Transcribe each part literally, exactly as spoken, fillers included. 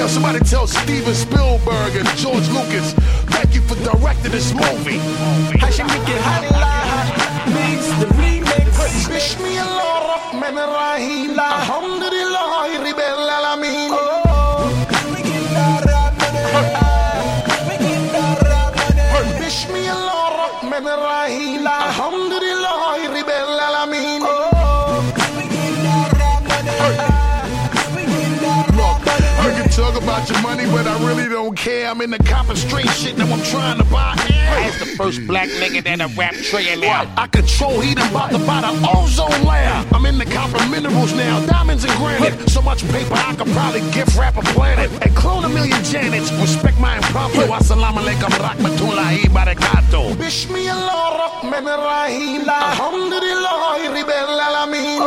somebody tell Steven Spielberg and George Lucas, thank you for directing this movie. Mix the remix. Bismillahirrahmanirrahim. Alhamdulillah Rabbil Alamin. Bismillahirrahmanirrahim. Alhamdulillah Rabbil Alamin. Talk about your money, but I really don't care. I'm in the copper straight shit, now I'm trying to buy air. As the first black nigga that a rap trillionaire. I control heat, I'm about to buy the ozone layer. I'm in the copper minerals now, diamonds and granite. So much paper I could probably gift wrap a planet. And clone a million Janets, respect my impromptu. Assalamu alaikum rahmatullahi barakatuh. Bismillahirrahmanirrahim. Alhamdulillah Rabbil Alamin.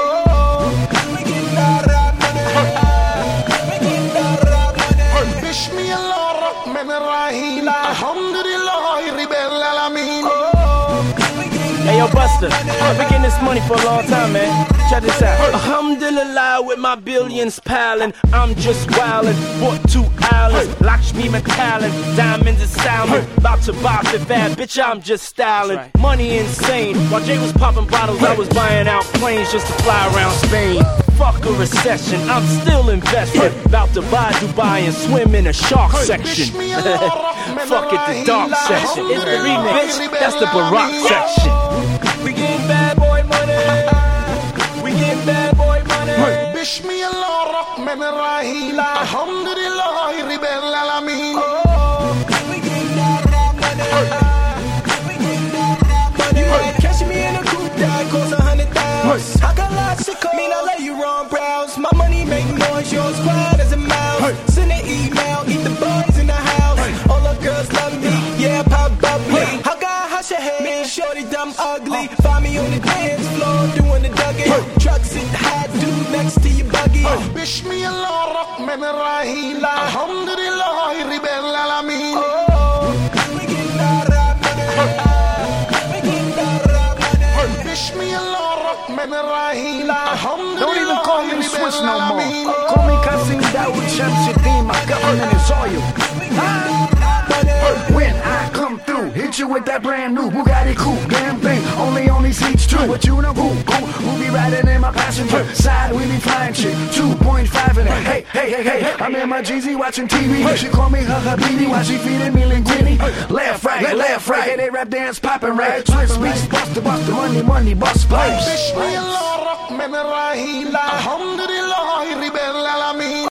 Bismillahirrahmanirrahim. Alhamdulillah Rabbil Alamin. Hey yo Buster, I've been getting this money for a long time, man. Check this out. Alhamdulillah, with my billions piling, I'm just wildin'. Bought two islands, Lakshmi Metallic, diamonds and salmon. About to buy Fifth Ave, bitch, I'm just styling. Money insane. While Jay was popping bottles, I was buying out planes just to fly around Spain. Fuck a recession, I'm still investing. About to buy Dubai and swim in a shark section. Fuck it, the dark section. It's the remix, that's the Barack section. We getting bad boy money. We getting bad boy money. Bismillahirrahmanirrahim. Alhamdulillah Rabbil Alamin. We getting that rap money. We getting that rap money. You might catch me in a coupe that costs a hundred thousand. I got lots of code. Mean I let you run browse. My money make noise, yours quiet as a mouse. Send an email, eat the boys in the house. All the girls love me, yeah, pop bubbly. I got hush your head, me shorty dumb ugly. Find me on the dance floor doing the Dougie. Truck sit high, dude next to your buggy. Bismillahirrahmanirrahim. Alhamdulillah Rabbil Alamin. We get that rap money. We get that rap money. Bismillahirrahmanirrahim. Don't even call me Swiss no more. Call me Qasim Dawood Shamsuddin. My government is oil. When I come through, hit you with that brand new Bugatti coupe, damn thing, only on these seats too. But you know who, who, who be riding in my passenger side, we be flying shit, two point five in it. Hey, hey, hey, hey, hey, I'm in my Jeezy watching T V. She call me her habibi while she feeding me linguine. Left, right, left, right, hey, they rap dance popping right. Swiss beats, bust the bust the money, money, bust pipes. Bismillahirrahmanirrahim. Alhamdulillah